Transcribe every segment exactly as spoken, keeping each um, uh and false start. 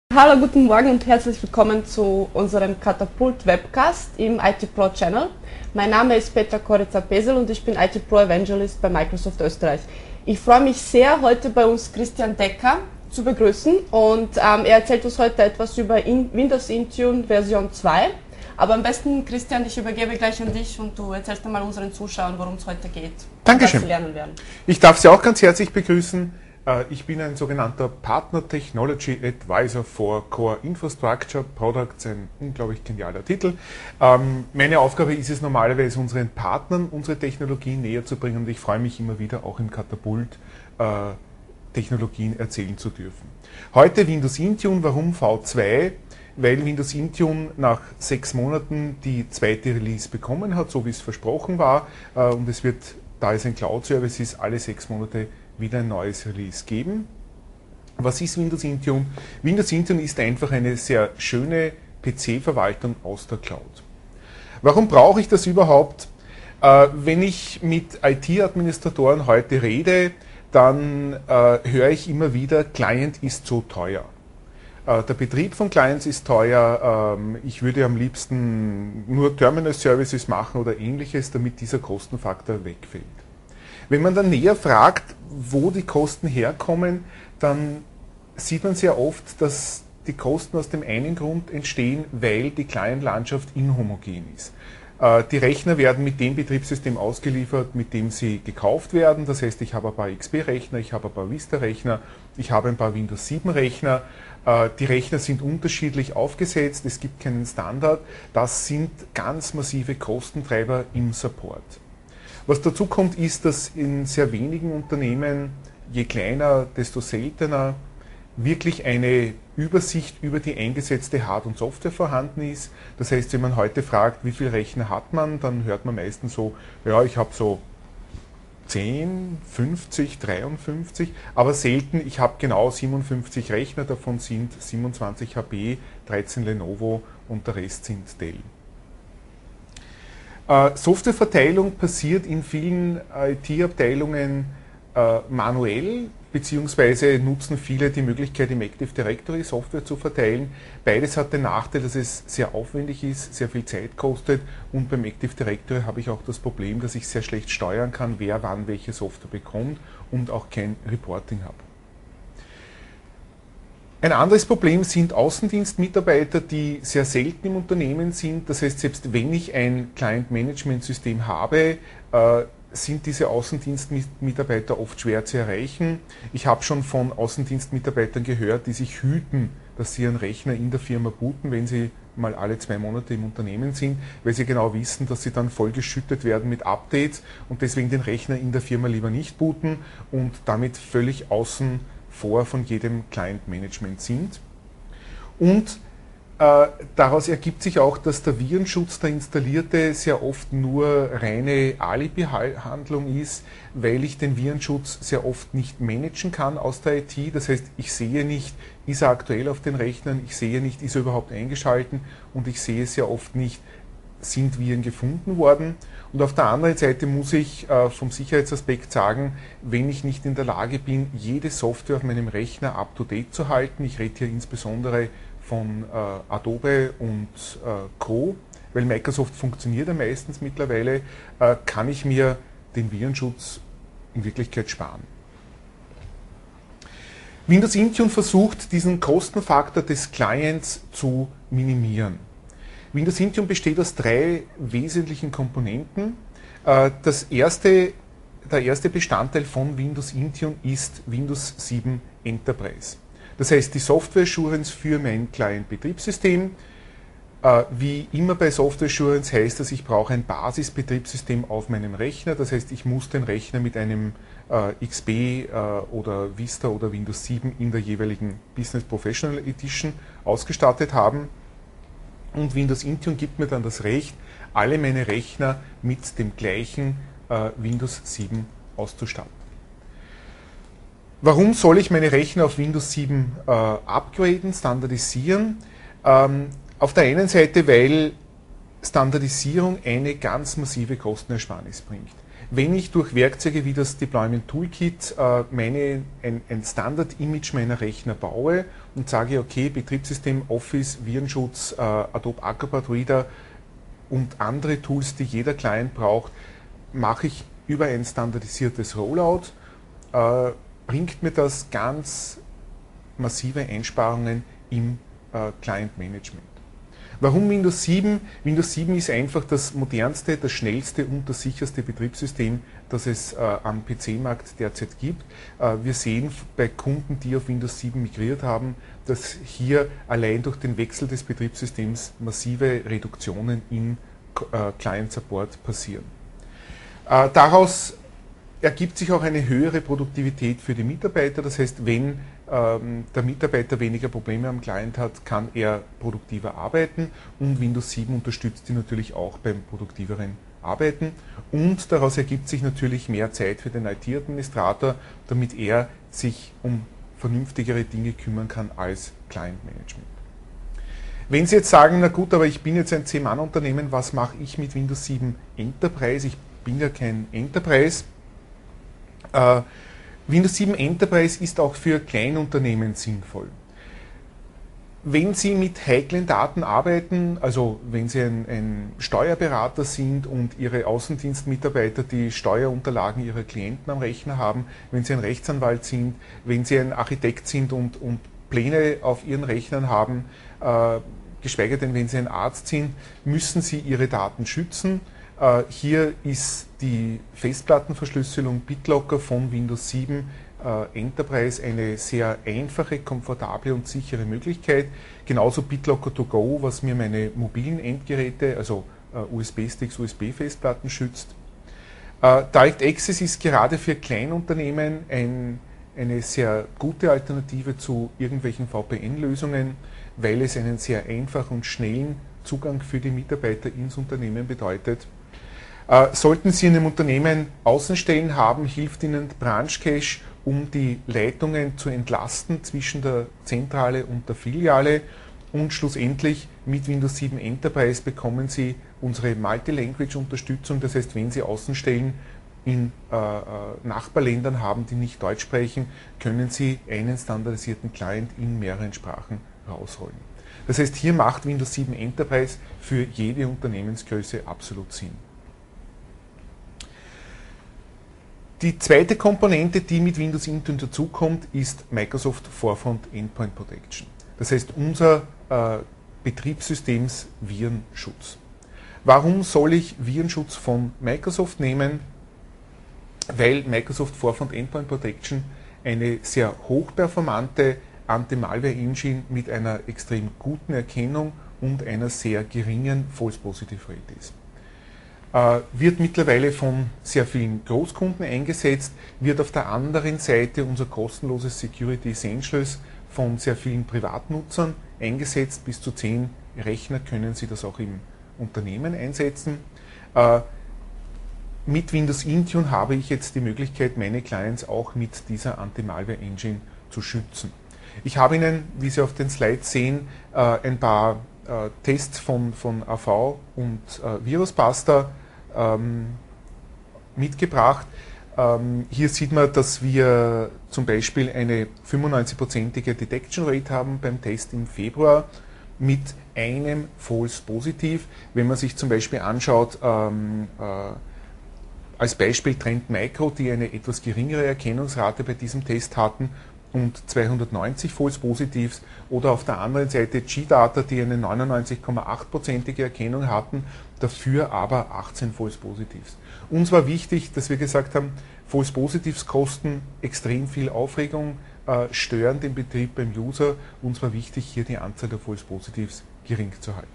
Hallo, guten Morgen und herzlich willkommen zu unserem Katapult-Webcast im I T Pro Channel. Mein Name ist Petra Korica-Pesel und ich bin I T Pro Evangelist bei Microsoft Österreich. Ich freue mich sehr, heute bei uns Christian Decker zu begrüßen und ähm, er erzählt uns heute etwas über in Windows Intune Version zwei. Aber am besten, Christian, ich übergebe gleich an dich und du erzählst einmal unseren Zuschauern, worum es heute geht. Dankeschön. Was sie lernen werden. Ich darf Sie auch ganz herzlich begrüßen. Ich bin ein sogenannter Partner Technology Advisor for Core Infrastructure Products, ein unglaublich genialer Titel. Meine Aufgabe ist es normalerweise, unseren Partnern unsere Technologien näher zu bringen und ich freue mich immer wieder, auch im Katapult Technologien erzählen zu dürfen. Heute Windows Intune, warum V zwei? Weil Windows Intune nach sechs Monaten die zweite Release bekommen hat, so wie es versprochen war, und es wird, da es ein Cloud-Service ist, alle sechs Monate wieder ein neues Release geben. Was ist Windows Intune? Windows Intune ist einfach eine sehr schöne P C-Verwaltung aus der Cloud. Warum brauche ich das überhaupt? Äh, wenn ich mit I T-Administratoren heute rede, dann äh, höre ich immer wieder, Client ist so teuer. Äh, der Betrieb von Clients ist teuer, ähm, ich würde am liebsten nur Terminal-Services machen oder ähnliches, damit dieser Kostenfaktor wegfällt. Wenn man dann näher fragt, wo die Kosten herkommen, dann sieht man sehr oft, dass die Kosten aus dem einen Grund entstehen, weil die Client-Landschaft inhomogen ist. Die Rechner werden mit dem Betriebssystem ausgeliefert, mit dem sie gekauft werden. Das heißt, ich habe ein paar X P-Rechner, ich habe ein paar Vista-Rechner, ich habe ein paar Windows sieben Rechner. Die Rechner sind unterschiedlich aufgesetzt, es gibt keinen Standard. Das sind ganz massive Kostentreiber im Support. Was dazu kommt, ist, dass in sehr wenigen Unternehmen, je kleiner, desto seltener, wirklich eine Übersicht über die eingesetzte Hard- und Software vorhanden ist. Das heißt, wenn man heute fragt, wie viele Rechner hat man, dann hört man meistens so, ja, ich habe so zehn, fünfzig, dreiundfünfzig, aber selten, ich habe genau siebenundfünfzig Rechner, davon sind siebenundzwanzig H P, dreizehn Lenovo und der Rest sind Dell. Äh, Softwareverteilung passiert in vielen I T-Abteilungen äh, manuell, beziehungsweise nutzen viele die Möglichkeit, im Active Directory Software zu verteilen. Beides hat den Nachteil, dass es sehr aufwendig ist, sehr viel Zeit kostet und beim Active Directory habe ich auch das Problem, dass ich sehr schlecht steuern kann, wer wann welche Software bekommt und auch kein Reporting habe. Ein anderes Problem sind Außendienstmitarbeiter, die sehr selten im Unternehmen sind. Das heißt, selbst wenn ich ein Client-Management-System habe, äh, sind diese Außendienstmitarbeiter oft schwer zu erreichen. Ich habe schon von Außendienstmitarbeitern gehört, die sich hüten, dass sie ihren Rechner in der Firma booten, wenn sie mal alle zwei Monate im Unternehmen sind, weil sie genau wissen, dass sie dann vollgeschüttet werden mit Updates und deswegen den Rechner in der Firma lieber nicht booten und damit völlig außen vor von jedem Client-Management sind. Und äh, daraus ergibt sich auch, dass der Virenschutz, der installierte, sehr oft nur reine Alibi-Handlung ist, weil ich den Virenschutz sehr oft nicht managen kann aus der I T. Das heißt, ich sehe nicht, ist er aktuell auf den Rechnern, ich sehe nicht, ist er überhaupt eingeschalten und ich sehe sehr oft nicht, sind Viren gefunden worden. Und auf der anderen Seite muss ich äh, vom Sicherheitsaspekt sagen, wenn ich nicht in der Lage bin, jede Software auf meinem Rechner up-to-date zu halten, ich rede hier insbesondere von äh, Adobe und äh, Co., weil Microsoft funktioniert ja meistens mittlerweile, äh, kann ich mir den Virenschutz in Wirklichkeit sparen. Windows Intune versucht, diesen Kostenfaktor des Clients zu minimieren. Windows Intune besteht aus drei wesentlichen Komponenten. Das erste, der erste Bestandteil von Windows Intune ist Windows sieben Enterprise. Das heißt, die Software Assurance für mein Client-Betriebssystem. Wie immer bei Software Assurance heißt das, ich brauche ein Basisbetriebssystem auf meinem Rechner. Das heißt, ich muss den Rechner mit einem X P oder Vista oder Windows sieben in der jeweiligen Business Professional Edition ausgestattet haben. Und Windows Intune gibt mir dann das Recht, alle meine Rechner mit dem gleichen äh, Windows sieben auszustatten. Warum soll ich meine Rechner auf Windows sieben äh, upgraden, standardisieren? Ähm, auf der einen Seite, weil Standardisierung eine ganz massive Kostenersparnis bringt. Wenn ich durch Werkzeuge wie das Deployment Toolkit äh, meine, ein, ein Standard-Image meiner Rechner baue und sage, okay, Betriebssystem, Office, Virenschutz, äh, Adobe Acrobat Reader und andere Tools, die jeder Client braucht, mache ich über ein standardisiertes Rollout, äh, bringt mir das ganz massive Einsparungen im äh, Client-Management. Warum Windows sieben? Windows sieben ist einfach das modernste, das schnellste und das sicherste Betriebssystem, das es äh, am P C-Markt derzeit gibt. Äh, wir sehen bei Kunden, die auf Windows sieben migriert haben, dass hier allein durch den Wechsel des Betriebssystems massive Reduktionen im äh, Client-Support passieren. Äh, daraus ergibt sich auch eine höhere Produktivität für die Mitarbeiter. Das heißt, wenn ähm, der Mitarbeiter weniger Probleme am Client hat, kann er produktiver arbeiten und Windows sieben unterstützt ihn natürlich auch beim produktiveren Arbeiten und daraus ergibt sich natürlich mehr Zeit für den I T-Administrator, damit er sich um vernünftigere Dinge kümmern kann als Client-Management. Wenn Sie jetzt sagen, na gut, aber ich bin jetzt ein zehn Mann Unternehmen, was mache ich mit Windows sieben Enterprise? Ich bin ja kein Enterprise. Uh, Windows sieben Enterprise ist auch für Kleinunternehmen sinnvoll. Wenn Sie mit heiklen Daten arbeiten, also wenn Sie ein, ein Steuerberater sind und Ihre Außendienstmitarbeiter die Steuerunterlagen Ihrer Klienten am Rechner haben, wenn Sie ein Rechtsanwalt sind, wenn Sie ein Architekt sind und, und Pläne auf Ihren Rechnern haben, äh, geschweige denn wenn Sie ein Arzt sind, müssen Sie Ihre Daten schützen. Hier ist die Festplattenverschlüsselung BitLocker von Windows sieben Enterprise eine sehr einfache, komfortable und sichere Möglichkeit. Genauso BitLocker to go, was mir meine mobilen Endgeräte, also U S B-Sticks, U S B-Festplatten schützt. Direct Access ist gerade für Kleinunternehmen ein, eine sehr gute Alternative zu irgendwelchen V P N-Lösungen, weil es einen sehr einfachen und schnellen Zugang für die Mitarbeiter ins Unternehmen bedeutet. Äh, sollten Sie in einem Unternehmen Außenstellen haben, hilft Ihnen Branch Cache, um die Leitungen zu entlasten zwischen der Zentrale und der Filiale. Und schlussendlich mit Windows sieben Enterprise bekommen Sie unsere Multi-Language-Unterstützung. Das heißt, wenn Sie Außenstellen in äh, Nachbarländern haben, die nicht Deutsch sprechen, können Sie einen standardisierten Client in mehreren Sprachen rausrollen. Das heißt, hier macht Windows sieben Enterprise für jede Unternehmensgröße absolut Sinn. Die zweite Komponente, die mit Windows Intune dazukommt, ist Microsoft Forefront Endpoint Protection. Das heißt, unser äh, Betriebssystems-Virenschutz. Warum soll ich Virenschutz von Microsoft nehmen? Weil Microsoft Forefront Endpoint Protection eine sehr hochperformante Anti-Malware-Engine mit einer extrem guten Erkennung und einer sehr geringen False Positive Rate ist. Äh, wird mittlerweile von sehr vielen Großkunden eingesetzt, wird auf der anderen Seite unser kostenloses Security Essentials von sehr vielen Privatnutzern eingesetzt. Bis zu zehn Rechner können Sie das auch im Unternehmen einsetzen. Äh, mit Windows Intune habe ich jetzt die Möglichkeit, meine Clients auch mit dieser Anti-Malware-Engine zu schützen. Ich habe Ihnen, wie Sie auf den Slides sehen, äh, ein paar äh, Tests von, von A V und äh, VirusBuster ähm, mitgebracht. Ähm, hier sieht man, dass wir zum Beispiel eine fünfundneunzig-prozentige Detection Rate haben beim Test im Februar mit einem False Positiv. Wenn man sich zum Beispiel anschaut, ähm, äh, als Beispiel Trend Micro, die eine etwas geringere Erkennungsrate bei diesem Test hatten, und zweihundertneunzig False Positives, oder auf der anderen Seite G-Data, die eine neunundneunzig Komma acht prozentige Erkennung hatten, dafür aber achtzehn False Positives. Uns war wichtig, dass wir gesagt haben, False Positives kosten extrem viel Aufregung, äh, stören den Betrieb beim User. Uns war wichtig, hier die Anzahl der False Positives gering zu halten.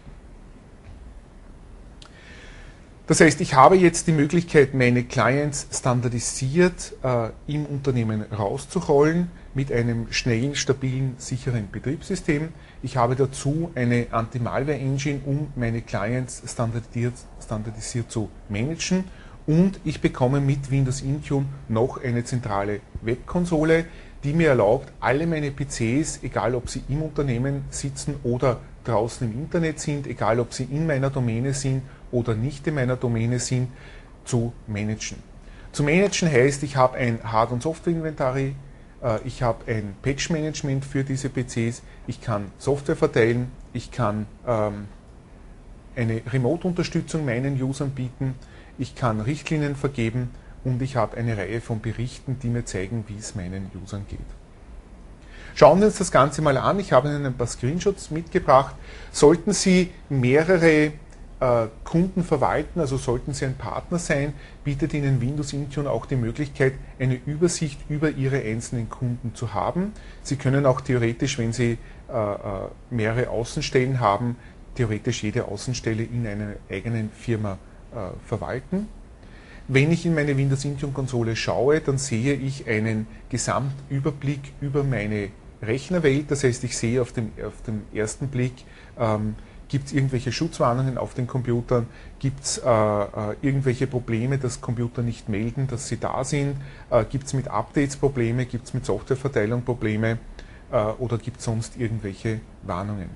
Das heißt, ich habe jetzt die Möglichkeit, meine Clients standardisiert äh, im Unternehmen rauszurollen mit einem schnellen, stabilen, sicheren Betriebssystem. Ich habe dazu eine Anti-Malware-Engine, um meine Clients standardisiert, standardisiert zu managen. Und ich bekomme mit Windows Intune noch eine zentrale Webkonsole, die mir erlaubt, alle meine P Cs, egal ob sie im Unternehmen sitzen oder draußen im Internet sind, egal ob sie in meiner Domäne sind oder nicht in meiner Domäne sind, zu managen. Zu managen heißt, ich habe ein Hard- und Software-Inventory, ich habe ein Patch-Management für diese P Cs, ich kann Software verteilen, ich kann ähm, eine Remote-Unterstützung meinen Usern bieten, ich kann Richtlinien vergeben und ich habe eine Reihe von Berichten, die mir zeigen, wie es meinen Usern geht. Schauen wir uns das Ganze mal an. Ich habe Ihnen ein paar Screenshots mitgebracht. Sollten Sie mehrere äh, Kunden verwalten, also sollten Sie ein Partner sein, bietet Ihnen Windows Intune auch die Möglichkeit, eine Übersicht über Ihre einzelnen Kunden zu haben. Sie können auch theoretisch, wenn Sie äh, mehrere Außenstellen haben, theoretisch jede Außenstelle in einer eigenen Firma äh, verwalten. Wenn ich in meine Windows Intune Konsole schaue, dann sehe ich einen Gesamtüberblick über meine Rechnerwelt. Das heißt, ich sehe auf dem, auf dem ersten Blick, ähm, gibt es irgendwelche Schutzwarnungen auf den Computern, gibt es äh, äh, irgendwelche Probleme, dass Computer nicht melden, dass sie da sind, äh, gibt es mit Updates Probleme, gibt es mit Softwareverteilung Probleme äh, oder gibt es sonst irgendwelche Warnungen.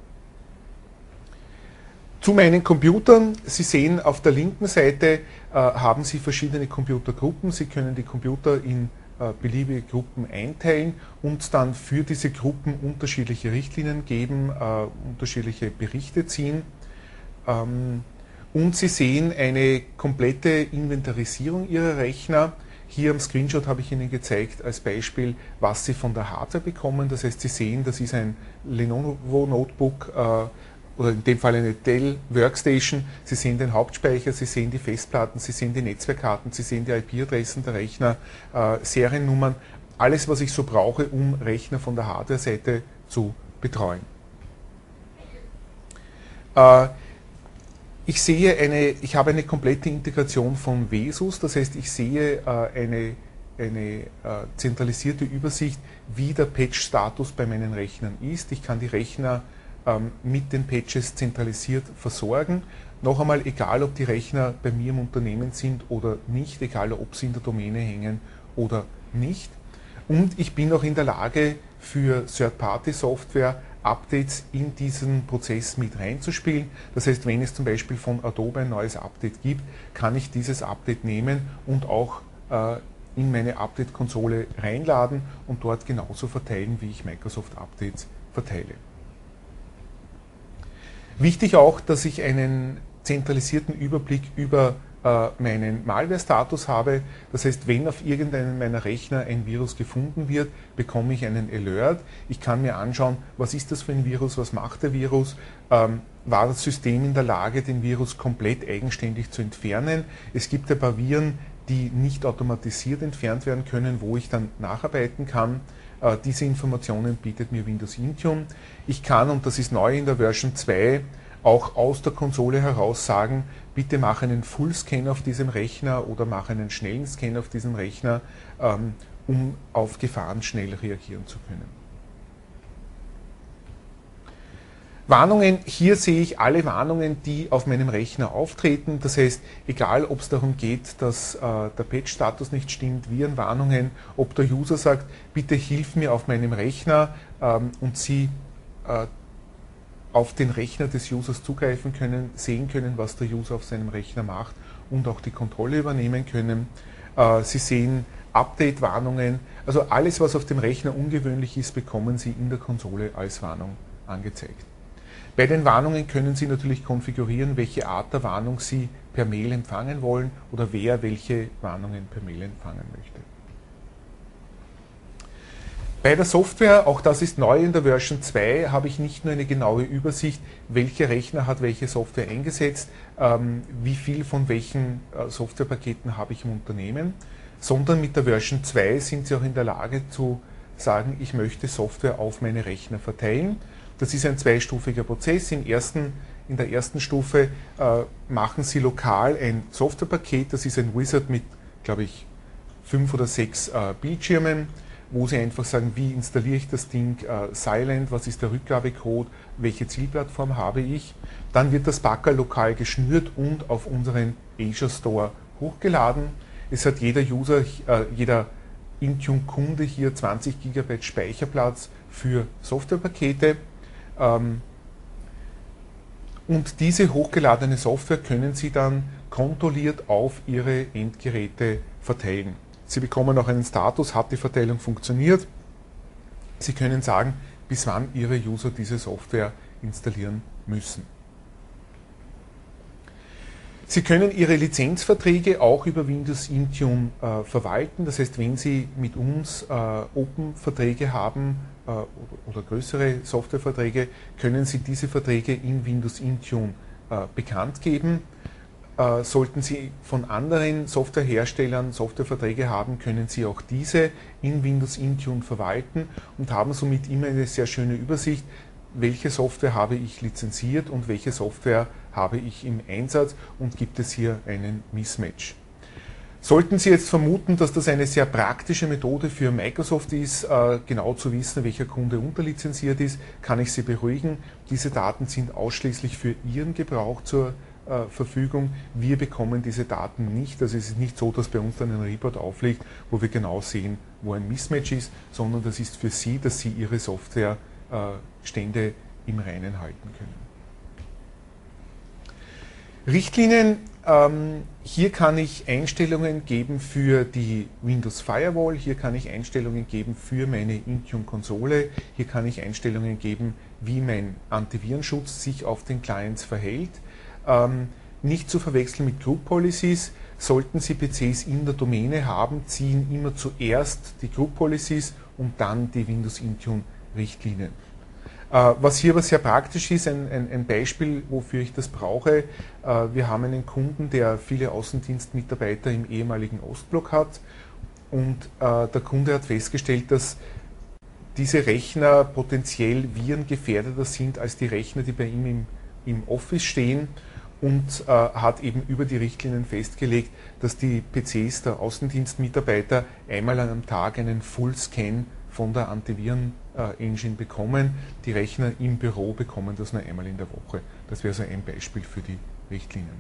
Zu meinen Computern, Sie sehen auf der linken Seite äh, haben Sie verschiedene Computergruppen. Sie können die Computer in äh, beliebige Gruppen einteilen und dann für diese Gruppen unterschiedliche Richtlinien geben, äh, unterschiedliche Berichte ziehen. Ähm, und Sie sehen eine komplette Inventarisierung Ihrer Rechner. Hier am Screenshot habe ich Ihnen gezeigt als Beispiel, was Sie von der Hardware bekommen. Das heißt, Sie sehen, das ist ein Lenovo Notebook, äh, oder in dem Fall eine Dell Workstation. Sie sehen den Hauptspeicher, Sie sehen die Festplatten, Sie sehen die Netzwerkkarten, Sie sehen die I P-Adressen der Rechner, äh, Seriennummern, alles, was ich so brauche, um Rechner von der Hardware-Seite zu betreuen. Äh, ich sehe eine, ich habe eine komplette Integration von Vesus, das heißt, ich sehe äh, eine, eine äh, zentralisierte Übersicht, wie der Patch-Status bei meinen Rechnern ist. Ich kann die Rechner mit den Patches zentralisiert versorgen. Noch einmal, egal ob die Rechner bei mir im Unternehmen sind oder nicht, egal ob sie in der Domäne hängen oder nicht. Und ich bin auch in der Lage, für Third-Party-Software Updates in diesen Prozess mit reinzuspielen. Das heißt, wenn es zum Beispiel von Adobe ein neues Update gibt, kann ich dieses Update nehmen und auch äh, in meine Update-Konsole reinladen und dort genauso verteilen, wie ich Microsoft Updates verteile. Wichtig auch, dass ich einen zentralisierten Überblick über äh, meinen Malware-Status habe. Das heißt, wenn auf irgendeinem meiner Rechner ein Virus gefunden wird, bekomme ich einen Alert. Ich kann mir anschauen, was ist das für ein Virus, was macht der Virus, ähm, war das System in der Lage, den Virus komplett eigenständig zu entfernen. Es gibt ein paar Viren, die nicht automatisiert entfernt werden können, wo ich dann nacharbeiten kann. Diese Informationen bietet mir Windows Intune. Ich kann, und das ist neu in der Version zwei, auch aus der Konsole heraus sagen, bitte mach einen Full-Scan auf diesem Rechner oder mach einen schnellen Scan auf diesem Rechner, um auf Gefahren schnell reagieren zu können. Warnungen, hier sehe ich alle Warnungen, die auf meinem Rechner auftreten. Das heißt, egal ob es darum geht, dass äh, der Patch-Status nicht stimmt, Virenwarnungen, ob der User sagt, bitte hilf mir auf meinem Rechner ähm, und Sie äh, auf den Rechner des Users zugreifen können, sehen können, was der User auf seinem Rechner macht und auch die Kontrolle übernehmen können. Äh, Sie sehen Update-Warnungen, also alles, was auf dem Rechner ungewöhnlich ist, bekommen Sie in der Konsole als Warnung angezeigt. Bei den Warnungen können Sie natürlich konfigurieren, welche Art der Warnung Sie per Mail empfangen wollen oder wer welche Warnungen per Mail empfangen möchte. Bei der Software, auch das ist neu in der Version zwei, habe ich nicht nur eine genaue Übersicht, welcher Rechner hat welche Software eingesetzt, ähm, wie viel von welchen äh, Softwarepaketen habe ich im Unternehmen, sondern mit der Version zwei sind Sie auch in der Lage zu sagen, ich möchte Software auf meine Rechner verteilen. Das ist ein zweistufiger Prozess. Im ersten, in der ersten Stufe äh, machen Sie lokal ein Softwarepaket, das ist ein Wizard mit, glaube ich, fünf oder sechs äh, Bildschirmen, wo Sie einfach sagen, wie installiere ich das Ding, äh, Silent, was ist der Rückgabecode, welche Zielplattform habe ich. Dann wird das Packerl lokal geschnürt und auf unseren Azure Store hochgeladen. Es hat jeder User, äh, jeder Intune-Kunde hier zwanzig Gigabyte Speicherplatz für Softwarepakete. Ähm, und diese hochgeladene Software können Sie dann kontrolliert auf Ihre Endgeräte verteilen. Sie bekommen auch einen Status, hat die Verteilung funktioniert. Sie können sagen, bis wann Ihre User diese Software installieren müssen. Sie können Ihre Lizenzverträge auch über Windows Intune äh, verwalten. Das heißt, wenn Sie mit uns äh, Open-Verträge haben äh, oder, oder größere Softwareverträge, können Sie diese Verträge in Windows Intune äh, bekannt geben. Äh, sollten Sie von anderen Softwareherstellern Softwareverträge haben, können Sie auch diese in Windows Intune verwalten und haben somit immer eine sehr schöne Übersicht, welche Software habe ich lizenziert und welche Software habe ich im Einsatz und gibt es hier einen Mismatch. Sollten Sie jetzt vermuten, dass das eine sehr praktische Methode für Microsoft ist, genau zu wissen, welcher Kunde unterlizenziert ist, kann ich Sie beruhigen. Diese Daten sind ausschließlich für Ihren Gebrauch zur Verfügung. Wir bekommen diese Daten nicht. Also es ist nicht so, dass bei uns dann ein Report aufliegt, wo wir genau sehen, wo ein Mismatch ist, sondern das ist für Sie, dass Sie Ihre Software Stände im Reinen halten können. Richtlinien, ähm, hier kann ich Einstellungen geben für die Windows Firewall, hier kann ich Einstellungen geben für meine Intune-Konsole, hier kann ich Einstellungen geben, wie mein Antivirenschutz sich auf den Clients verhält. Ähm, nicht zu verwechseln mit Group Policies. Sollten Sie P Cs in der Domäne haben, ziehen immer zuerst die Group Policies und dann die Windows Intune Richtlinien. Was hier aber sehr praktisch ist, ein, ein, ein Beispiel, wofür ich das brauche. Wir haben einen Kunden, der viele Außendienstmitarbeiter im ehemaligen Ostblock hat und der Kunde hat festgestellt, dass diese Rechner potenziell virengefährdeter sind als die Rechner, die bei ihm im, im Office stehen und äh, hat eben über die Richtlinien festgelegt, dass die P Cs der Außendienstmitarbeiter einmal am Tag einen Full-Scan von der Antiviren-Engine bekommen. Die Rechner im Büro bekommen das nur einmal in der Woche. Das wäre so ein Beispiel für die Richtlinien.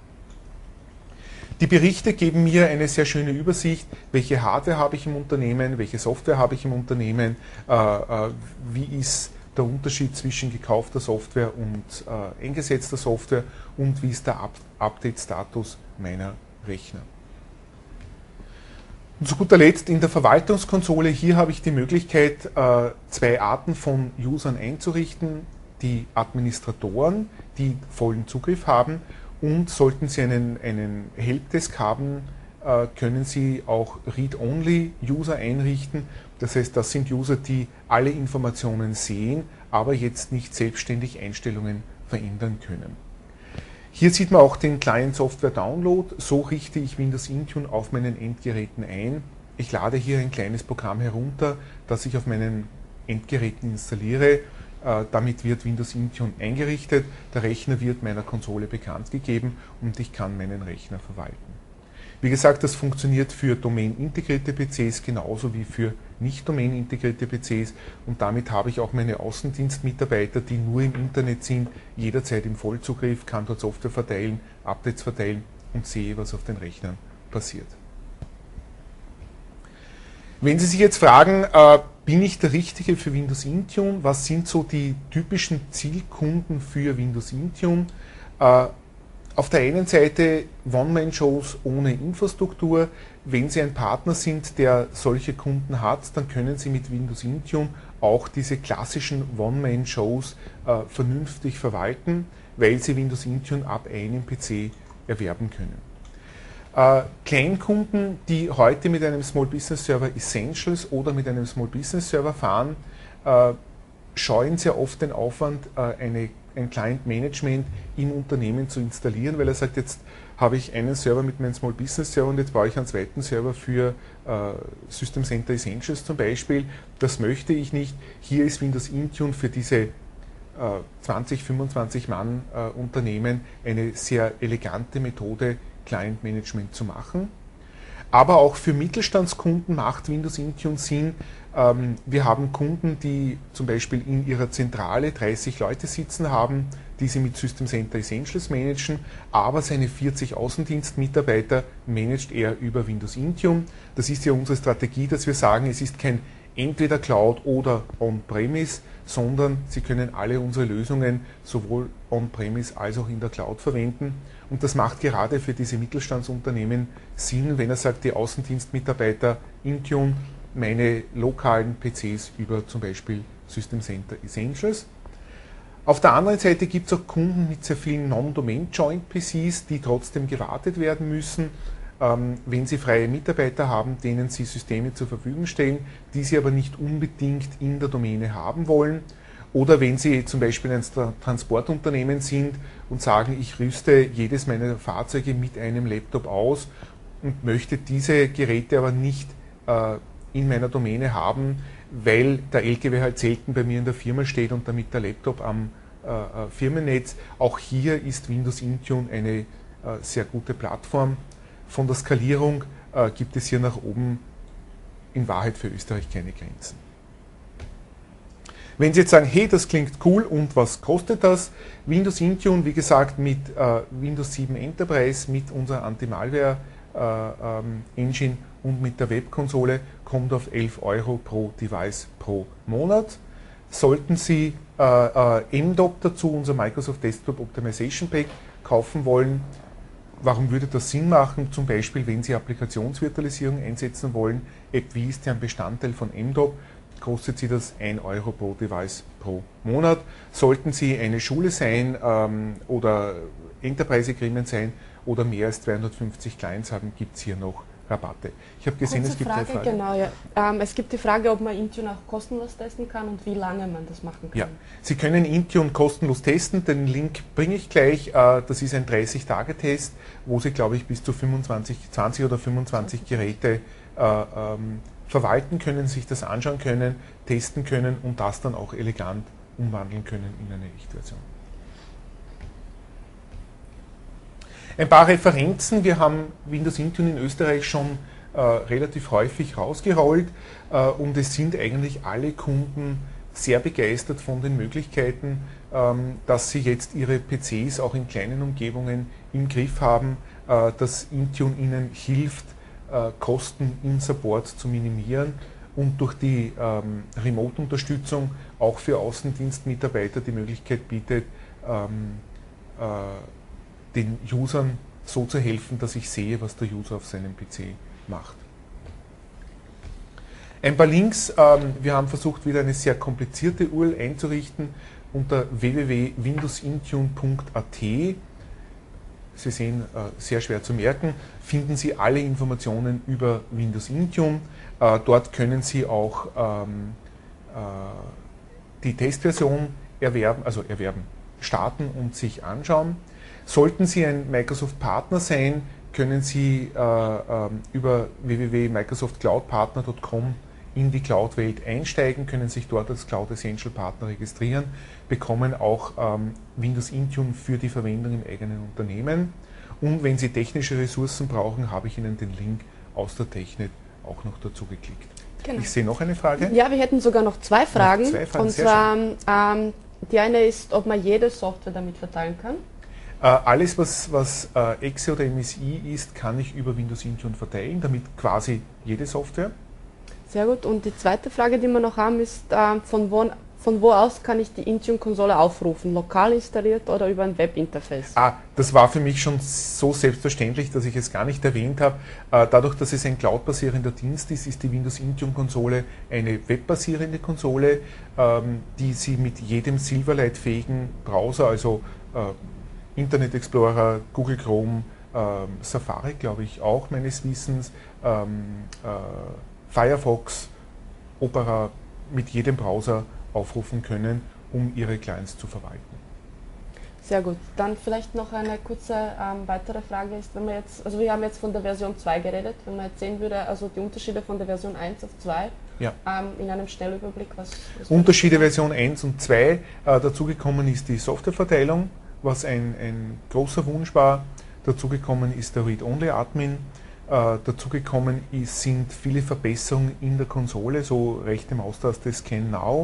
Die Berichte geben mir eine sehr schöne Übersicht, welche Hardware habe ich im Unternehmen, welche Software habe ich im Unternehmen, äh, äh, wie ist der Unterschied zwischen gekaufter Software und äh, eingesetzter Software und wie ist der Up Update-Status meiner Rechner. Und zu guter Letzt in der Verwaltungskonsole, hier habe ich die Möglichkeit, äh, zwei Arten von Usern einzurichten, die Administratoren, die vollen Zugriff haben, und sollten Sie einen, einen Helpdesk haben, äh, können Sie auch Read-Only-User einrichten. Das heißt, das sind User, die alle Informationen sehen, aber jetzt nicht selbstständig Einstellungen verändern können. Hier sieht man auch den Client Software Download. So richte ich Windows Intune auf meinen Endgeräten ein. Ich lade hier ein kleines Programm herunter, das ich auf meinen Endgeräten installiere. Äh, damit wird Windows Intune eingerichtet, der Rechner wird meiner Konsole bekannt gegeben und ich kann meinen Rechner verwalten. Wie gesagt, das funktioniert für Domain-integrierte P Cs genauso wie für nicht Domain-integrierte P Cs und damit habe ich auch meine Außendienstmitarbeiter, die nur im Internet sind, jederzeit im Vollzugriff, kann dort Software verteilen, Updates verteilen und sehe, was auf den Rechnern passiert. Wenn Sie sich jetzt fragen, äh, bin ich der Richtige für Windows Intune? Was sind so die typischen Zielkunden für Windows Intune? Äh, Auf der einen Seite One-Man-Shows ohne Infrastruktur. Wenn Sie ein Partner sind, der solche Kunden hat, dann können Sie mit Windows Intune auch diese klassischen One-Man-Shows äh, vernünftig verwalten, weil Sie Windows Intune ab einem P C erwerben können. Äh, Kleinkunden, die heute mit einem Small Business Server Essentials oder mit einem Small Business Server fahren, äh, scheuen sehr oft den Aufwand, äh, eine ein Client-Management im Unternehmen zu installieren, weil er sagt, jetzt habe ich einen Server mit meinem Small Business Server und jetzt baue ich einen zweiten Server für äh, System Center Essentials zum Beispiel. Das möchte ich nicht. Hier ist Windows Intune für diese äh, zwanzig, fünfundzwanzig Mann äh, Unternehmen eine sehr elegante Methode, Client-Management zu machen. Aber auch für Mittelstandskunden macht Windows Intune Sinn. Ähm, wir haben Kunden, die zum Beispiel in ihrer Zentrale dreißig Leute sitzen haben, die sie mit System Center Essentials managen, aber seine vierzig Außendienstmitarbeiter managt er über Windows Intune. Das ist ja unsere Strategie, dass wir sagen, es ist kein entweder Cloud oder On-Premise, sondern Sie können alle unsere Lösungen sowohl On-Premise als auch in der Cloud verwenden. Und das macht gerade für diese Mittelstandsunternehmen Sinn, wenn er sagt, die Außendienstmitarbeiter Intune, meine lokalen P Cs über zum Beispiel System Center Essentials. Auf der anderen Seite gibt es auch Kunden mit sehr vielen Non-Domain-Joint-P Cs, die trotzdem gewartet werden müssen, ähm, wenn sie freie Mitarbeiter haben, denen sie Systeme zur Verfügung stellen, die sie aber nicht unbedingt in der Domäne haben wollen. Oder wenn Sie zum Beispiel ein Transportunternehmen sind und sagen, ich rüste jedes meiner Fahrzeuge mit einem Laptop aus und möchte diese Geräte aber nicht äh, in meiner Domäne haben, weil der L K W halt selten bei mir in der Firma steht und damit der Laptop am äh, Firmennetz. Auch hier ist Windows Intune eine äh, sehr gute Plattform. Von der Skalierung äh, gibt es hier nach oben in Wahrheit für Österreich keine Grenzen. Wenn Sie jetzt sagen, hey, das klingt cool und was kostet das? Windows Intune, wie gesagt, mit äh, Windows sieben Enterprise, mit unserer Anti-Malware äh, ähm, Engine und mit der Webkonsole kommt auf elf Euro pro Device pro Monat. Sollten Sie äh, äh, M D O P dazu, unser Microsoft Desktop Optimization Pack, kaufen wollen, warum würde das Sinn machen? Zum Beispiel, wenn Sie Applikationsvirtualisierung einsetzen wollen, AppV ist ja ein Bestandteil von M D O P, kostet Sie das ein Euro pro Device pro Monat. Sollten Sie eine Schule sein ähm, oder Enterprise Agreement sein oder mehr als zweihundertfünfzig Clients haben, gibt es hier noch Rabatte. Ich habe gesehen, Kurze es gibt Frage, eine Frage. Genau, ja. ähm, es gibt die Frage, ob man Intune auch kostenlos testen kann und wie lange man das machen kann. Ja, Sie können Intune kostenlos testen. Den Link bringe ich gleich. Äh, das ist ein dreißig Tage Test, wo Sie, glaube ich, bis zu fünfundzwanzig, zwanzig oder fünfundzwanzig Geräte äh, ähm, verwalten können, sich das anschauen können, testen können und das dann auch elegant umwandeln können in eine Echtversion. Ein paar Referenzen. Wir haben Windows Intune in Österreich schon äh, relativ häufig rausgerollt äh, und es sind eigentlich alle Kunden sehr begeistert von den Möglichkeiten, ähm, dass sie jetzt ihre P Cs auch in kleinen Umgebungen im Griff haben, äh, dass Intune ihnen hilft, äh, Kosten im Support zu minimieren und durch die ähm, Remote-Unterstützung auch für Außendienstmitarbeiter die Möglichkeit bietet, ähm, äh, den Usern so zu helfen, dass ich sehe, was der User auf seinem P C macht. Ein paar Links. Ähm, wir haben versucht, wieder eine sehr komplizierte U R L einzurichten unter w w w punkt windows intune punkt a t. Sie sehen, äh, sehr schwer zu merken, finden Sie alle Informationen über Windows Intune. Äh, dort können Sie auch ähm, äh, die Testversion erwerben, also erwerben, starten und sich anschauen. Sollten Sie ein Microsoft-Partner sein, können Sie äh, äh, über w w w punkt microsoft cloud partner punkt com in die Cloud-Welt einsteigen, können sich dort als Cloud Essential Partner registrieren, bekommen auch ähm, Windows Intune für die Verwendung im eigenen Unternehmen. Und wenn Sie technische Ressourcen brauchen, habe ich Ihnen den Link aus der Technik auch noch dazu geklickt. Genau. Ich sehe noch eine Frage. Ja, wir hätten sogar noch zwei Fragen. Noch zwei Fragen. Und zwar, ähm, die eine ist, ob man jede Software damit verteilen kann. Äh, alles, was, was äh, Exe oder M S I ist, kann ich über Windows Intune verteilen, damit quasi jede Software. Sehr gut. Und die zweite Frage, die wir noch haben, ist, äh, von, wo, von wo aus kann ich die Intune-Konsole aufrufen? Lokal installiert oder über ein Webinterface? Ah, das war für mich schon so selbstverständlich, dass ich es gar nicht erwähnt habe. Äh, dadurch, dass es ein cloud-basierender Dienst ist, ist die Windows Intune-Konsole eine webbasierende Konsole, ähm, die Sie mit jedem Silverlight-fähigen Browser, also äh, Internet Explorer, Google Chrome, ähm, Safari, glaube ich, auch meines Wissens, ähm, äh, Firefox, Opera mit jedem Browser aufrufen können, um Ihre Clients zu verwalten. Sehr gut. Dann vielleicht noch eine kurze ähm, weitere Frage ist, wenn wir jetzt, also wir haben jetzt von der Version zwei geredet, wenn man jetzt sehen würde, also die Unterschiede von der Version eins auf zwei, ja. ähm, in einem Schnellüberblick, was... was Unterschiede Version eins und zwei, äh, dazugekommen ist die Softwareverteilung, was ein, ein großer Wunsch war, dazugekommen ist der Read-Only-Admin, Äh, dazugekommen sind viele Verbesserungen in der Konsole, so rechte Maustaste Scan Now.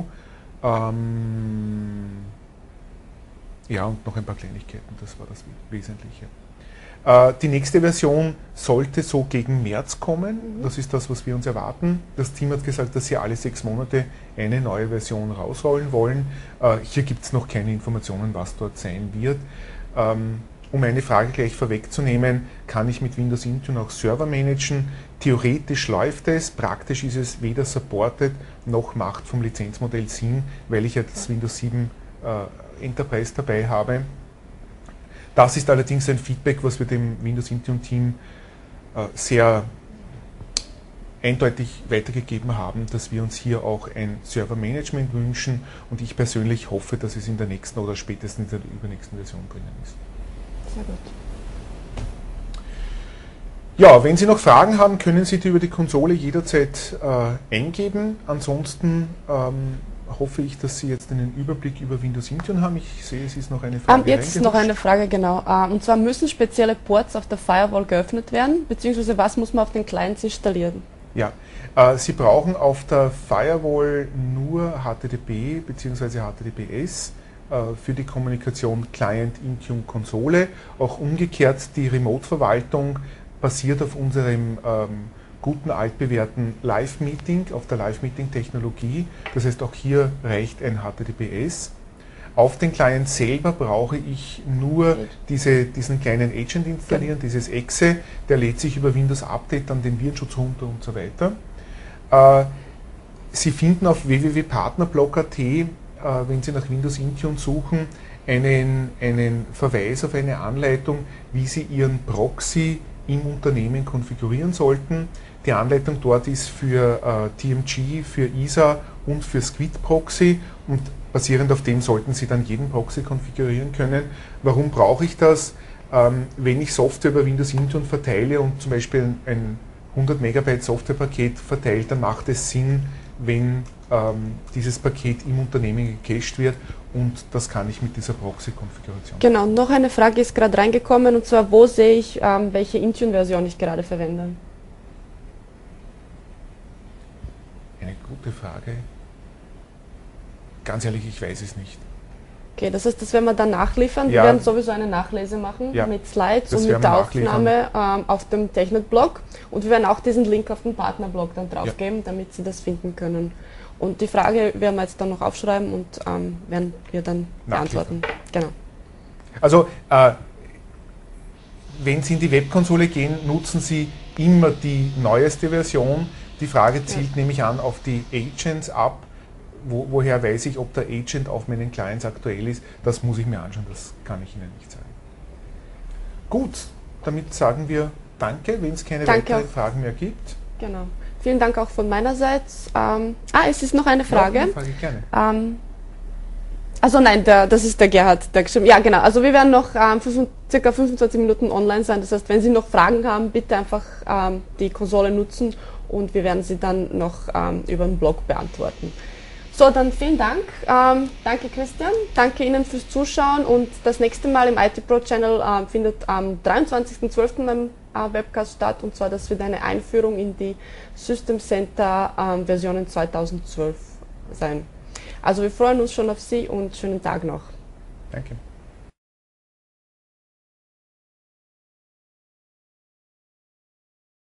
Ähm, ja, und noch ein paar Kleinigkeiten, das war das Wesentliche. Äh, die nächste Version sollte so gegen März kommen. Das ist das, was wir uns erwarten. Das Team hat gesagt, dass sie alle sechs Monate eine neue Version rausrollen wollen. Äh, hier gibt es noch keine Informationen, was dort sein wird. Ähm, um eine Frage gleich vorwegzunehmen, kann ich mit Windows Intune auch Server managen? Theoretisch läuft es, praktisch ist es weder supported noch macht vom Lizenzmodell Sinn, weil ich ja das Windows sieben äh, Enterprise dabei habe. Das ist allerdings ein Feedback, was wir dem Windows Intune Team äh, sehr eindeutig weitergegeben haben, dass wir uns hier auch ein Server-Management wünschen und ich persönlich hoffe, dass es in der nächsten oder spätestens in der übernächsten Version drinnen ist. Sehr gut. Ja, wenn Sie noch Fragen haben, können Sie die über die Konsole jederzeit äh, eingeben. Ansonsten ähm, hoffe ich, dass Sie jetzt einen Überblick über Windows Intune haben. Ich sehe, es ist noch eine Frage. Um, jetzt noch eine Frage, genau. Uh, und zwar müssen spezielle Ports auf der Firewall geöffnet werden, beziehungsweise was muss man auf den Clients installieren? Ja, äh, Sie brauchen auf der Firewall nur H T T P bzw. H T T P S äh, für die Kommunikation Client Intune Konsole. Auch umgekehrt die Remote-Verwaltung basiert auf unserem ähm, guten altbewährten Live-Meeting, auf der Live-Meeting-Technologie. Das heißt, auch hier reicht ein H T T P S. Auf den Client selber brauche ich nur diese, diesen kleinen Agent installieren, dieses Exe, der lädt sich über Windows Update dann den Virenschutz runter und so weiter. Äh, Sie finden auf w w w punkt partnerblog punkt a t, äh, wenn Sie nach Windows Intune suchen, einen, einen Verweis auf eine Anleitung, wie Sie Ihren Proxy im Unternehmen konfigurieren sollten. Die Anleitung dort ist für äh, T M G, für I S A und für Squid Proxy und basierend auf dem sollten Sie dann jeden Proxy konfigurieren können. Warum brauche ich das? Ähm, wenn ich Software über Windows Intune verteile und zum Beispiel ein, ein hundert Megabyte Softwarepaket verteilt, dann macht es Sinn, wenn ähm, dieses Paket im Unternehmen gecached wird und das kann ich mit dieser Proxy-Konfiguration. Genau, noch eine Frage ist gerade reingekommen und zwar, wo sehe ich, ähm, welche Intune-Version ich gerade verwende? Eine gute Frage. Ganz ehrlich, ich weiß es nicht. Okay, das heißt, das werden wir dann nachliefern. Ja. Wir werden sowieso eine Nachlese machen Ja, mit Slides das und werden mit der wir nachliefern. Aufnahme ähm, auf dem Technet-Blog. Und wir werden auch diesen Link auf den Partner-Blog dann draufgeben, ja, damit Sie das finden können. Und die Frage werden wir jetzt dann noch aufschreiben und ähm, werden wir dann beantworten. Genau. Also, äh, wenn Sie in die Webkonsole gehen, nutzen Sie immer die neueste Version. Die Frage zielt ja. nämlich an auf die Agents ab. Wo, woher weiß ich, ob der Agent auf meinen Clients aktuell ist? Das muss ich mir anschauen, das kann ich Ihnen nicht sagen. Gut, damit sagen wir Danke, wenn es keine Danke weiteren auch. Fragen mehr gibt. Genau. Vielen Dank auch von meinerseits. Ähm, ah, es ist noch eine Frage. Ja, eine Frage gerne. Ähm, also nein, der, das ist der Gerhard, der geschrieben. Ja, genau. Also wir werden noch ähm, ca. fünfundzwanzig Minuten online sein. Das heißt, wenn Sie noch Fragen haben, bitte einfach ähm, die Konsole nutzen und wir werden sie dann noch ähm, über den Blog beantworten. So, dann vielen Dank. Ähm, danke Christian, danke Ihnen fürs Zuschauen und das nächste Mal im I T Pro Channel äh, findet am dreiundzwanzigsten zwölften beim äh, Webcast statt und zwar das wird eine Einführung in die System Center äh, Versionen zweitausendzwölf sein. Also wir freuen uns schon auf Sie und schönen Tag noch. Danke.